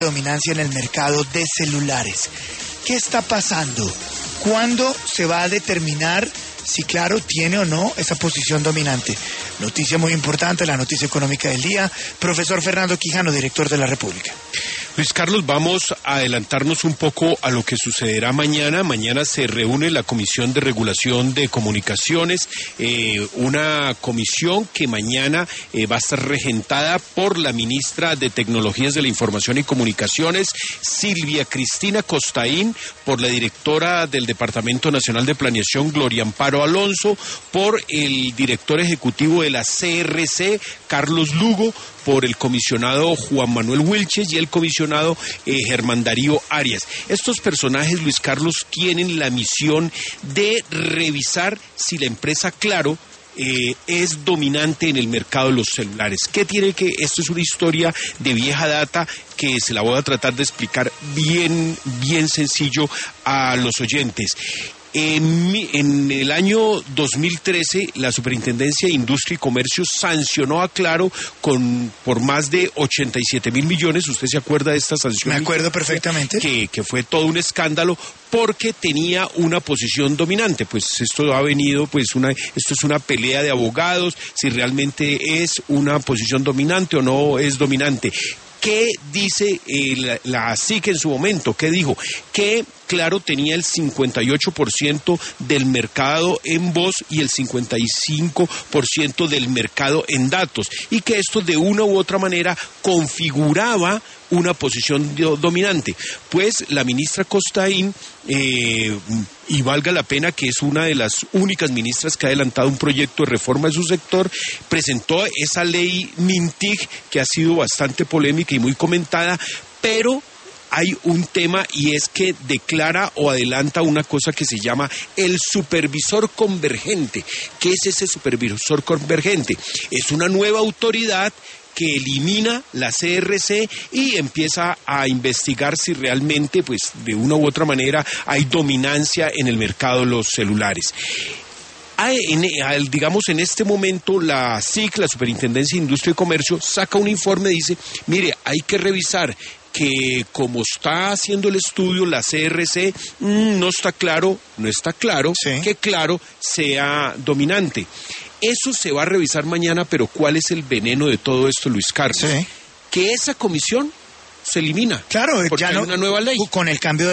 dominancia en el mercado de celulares. ¿Qué está pasando? ¿Cuándo se va a determinar si Claro tiene o no esa posición dominante? Noticia muy importante, la noticia económica del día. Profesor Fernando Quijano, director de La República. Luis Carlos, vamos a adelantarnos un poco a lo que sucederá mañana. Mañana se reúne la Comisión de Regulación de Comunicaciones, una comisión que mañana va a estar regentada por la ministra de Tecnologías de la Información y Comunicaciones, Silvia Cristina Costaín, por la directora del Departamento Nacional de Planeación, Gloria Amparo Alonso, por el director ejecutivo de la CRC, Carlos Lugo, por el comisionado Juan Manuel Wilches y el comisionado Germán Darío Arias. Estos personajes, Luis Carlos, tienen la misión de revisar si la empresa Claro es dominante en el mercado de los celulares. ¿Qué tiene que? Esto es una historia de vieja data que se la voy a tratar de explicar bien sencillo a los oyentes. En el año 2013, la Superintendencia de Industria y Comercio sancionó a Claro por más de 87.000 millones. ¿Usted se acuerda de esta sanción? Me acuerdo perfectamente. Que fue todo un escándalo porque tenía una posición dominante. Pues esto ha venido, esto es una pelea de abogados, si realmente es una posición dominante o no es dominante. ¿Qué dice la SIC en su momento? ¿Qué dijo? Que Claro tenía el 58% del mercado en voz y el 55% del mercado en datos, y que esto de una u otra manera configuraba una posición dominante. Pues la ministra Costaín, y valga la pena que es una de las únicas ministras que ha adelantado un proyecto de reforma de su sector, presentó esa ley MINTIC que ha sido bastante polémica y muy comentada, pero hay un tema, y es que declara o adelanta una cosa que se llama el supervisor convergente. ¿Qué es ese supervisor convergente? Es una nueva autoridad que elimina la CRC y empieza a investigar si realmente, de una u otra manera, hay dominancia en el mercado de los celulares. En este momento la SIC, la Superintendencia de Industria y Comercio, saca un informe y dice, mire, hay que revisar que como está haciendo el estudio la CRC, no está claro sí, que Claro sea dominante. Eso se va a revisar mañana, pero ¿cuál es el veneno de todo esto, Luis Carlos? Sí. Que esa comisión se elimina. Claro, porque ya hay una nueva ley. Con el cambio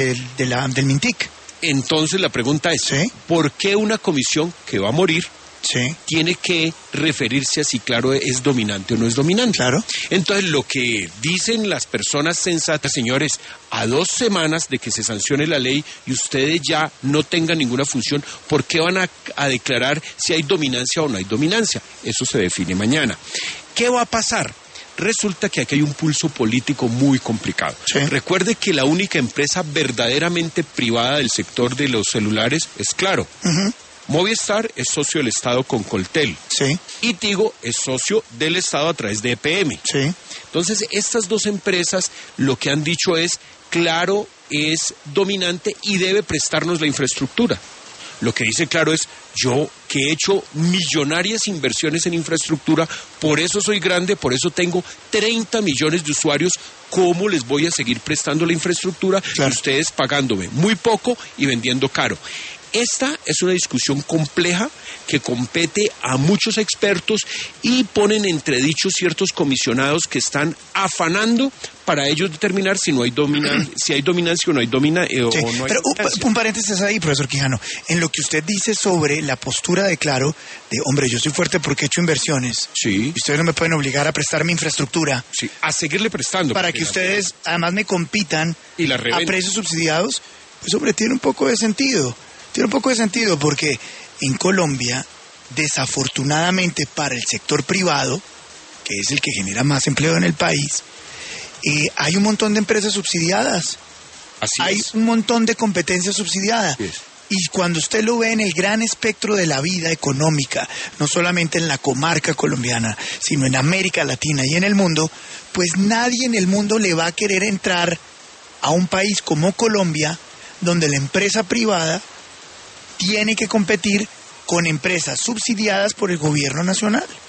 del MINTIC. Entonces la pregunta es, ¿sí?, ¿por qué una comisión que va a morir sí, tiene que referirse a si Claro es dominante o no es dominante? Claro. Entonces, lo que dicen las personas sensatas, señores, a 2 semanas de que se sancione la ley y ustedes ya no tengan ninguna función, ¿por qué van a declarar si hay dominancia o no hay dominancia? Eso se define mañana. ¿Qué va a pasar? Resulta que aquí hay un pulso político muy complicado. Sí. Recuerde que la única empresa verdaderamente privada del sector de los celulares es Claro. Uh-huh. Movistar es socio del Estado con Coltel. Sí. Y Tigo es socio del Estado a través de EPM. Sí. Entonces, estas dos empresas lo que han dicho es, Claro es dominante y debe prestarnos la infraestructura. Lo que dice Claro es, yo que he hecho millonarias inversiones en infraestructura, por eso soy grande, por eso tengo 30 millones de usuarios, ¿cómo les voy a seguir prestando la infraestructura? Claro. Ustedes pagándome muy poco y vendiendo caro. Esta es una discusión compleja que compete a muchos expertos y ponen entredicho ciertos comisionados que están afanando para ellos determinar si no hay si hay dominancia o no hay dominancia. Sí, pero un paréntesis ahí, profesor Quijano. En lo que usted dice sobre la postura de Claro, de hombre, yo soy fuerte porque he hecho inversiones. Sí. Y ustedes no me pueden obligar a prestar mi infraestructura. Sí, a seguirle prestando. Para que ustedes además me compitan y la a precios subsidiados. Pues hombre, tiene un poco de sentido. Tiene un poco de sentido porque en Colombia, desafortunadamente para el sector privado, que es el que genera más empleo en el país, hay un montón de empresas subsidiadas. Hay un montón de competencia subsidiada. Y cuando usted lo ve en el gran espectro de la vida económica, no solamente en la comarca colombiana, sino en América Latina y en el mundo, pues nadie en el mundo le va a querer entrar a un país como Colombia, donde la empresa privada tiene que competir con empresas subsidiadas por el gobierno nacional.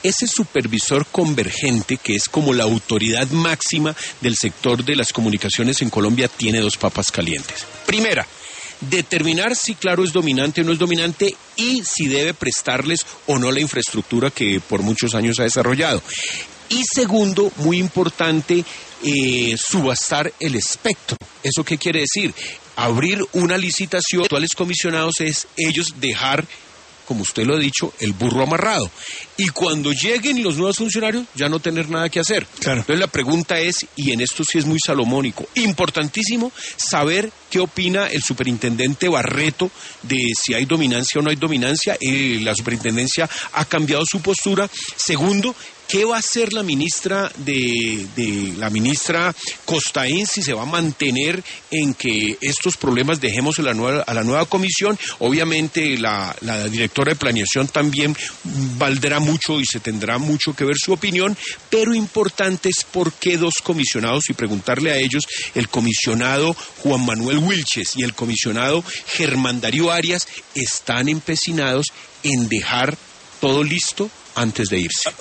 ese supervisor convergente, que es como la autoridad máxima del sector de las comunicaciones en Colombia, tiene dos papas calientes. Primera, determinar si Claro es dominante o no es dominante y si debe prestarles o no la infraestructura que por muchos años ha desarrollado. Y segundo, muy importante, subastar el espectro. ¿Eso qué quiere decir? Abrir una licitación. Los actuales comisionados es ellos dejar, como usted lo ha dicho, el burro amarrado. Y cuando lleguen los nuevos funcionarios, ya no tener nada que hacer. Claro. Entonces la pregunta es, y en esto sí es muy salomónico, importantísimo saber qué opina el superintendente Barreto de si hay dominancia o no hay dominancia. La superintendencia ha cambiado su postura. Segundo, ¿qué va a hacer la ministra la ministra Costaín, si se va a mantener en que estos problemas dejemos a la nueva comisión? Obviamente la directora de planeación también valdrá mucho y se tendrá mucho que ver su opinión, pero importante es por qué dos comisionados, y preguntarle a ellos, el comisionado Juan Manuel Wilches y el comisionado Germán Darío Arias, están empecinados en dejar todo listo antes de irse.